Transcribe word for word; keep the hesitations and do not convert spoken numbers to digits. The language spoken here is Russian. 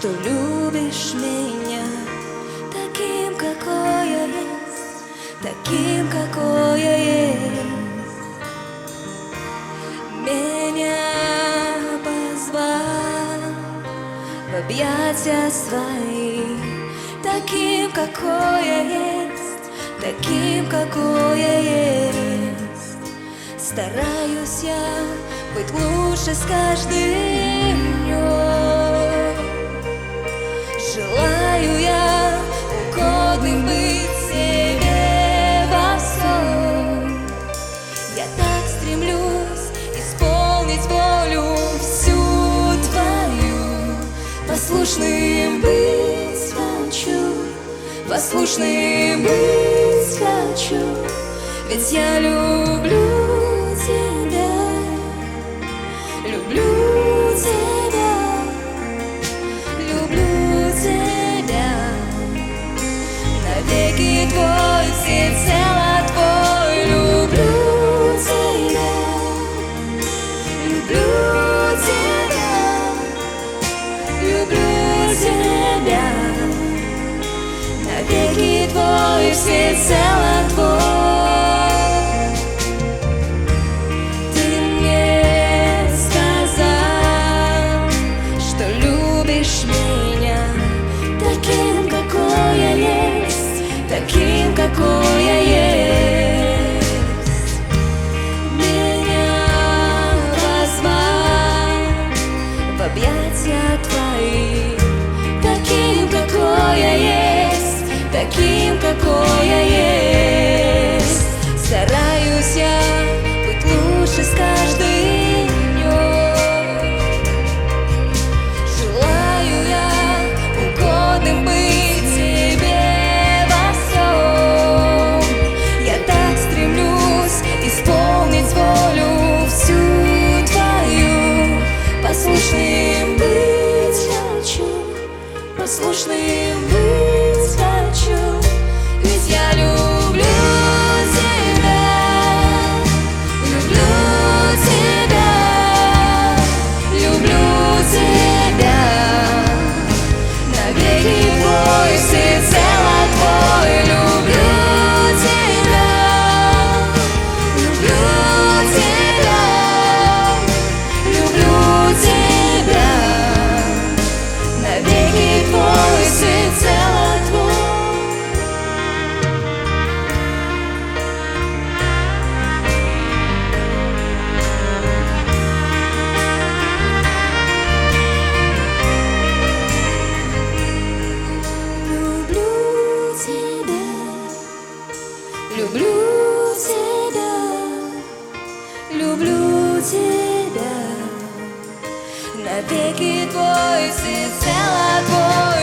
что любишь меня таким, какой я есть, таким, какой я есть. Меня позвал в объятия свои, таким, какой я есть, таким, какой я есть. Стараюсь я быть лучше с каждым днем. Желаю я угодным быть себе во всем. Я так стремлюсь исполнить волю всю твою. Послушным быть хочу, послушным быть хочу, ведь я люблю тебя, люблю тебя, люблю тебя. Навеки твой, всецело твой, люблю тебя, люблю тебя, люблю тебя. Навеки твой, всецело твой. Таким, какой я есть. Меня позвал в объятия твои, таким, какой я есть, таким, какой я есть. Стараюсь я быть лучше с каждым днем. Желаю я угодным быть волю всю твою. Послушным быть хочу, послушным быть хочу, ведь я люблю тебя, люблю тебя, люблю тебя. Навеки твой, всецело твой, люблю тебя, люблю люблю тебя, люблю тебя. Навеки твой, всецело твой.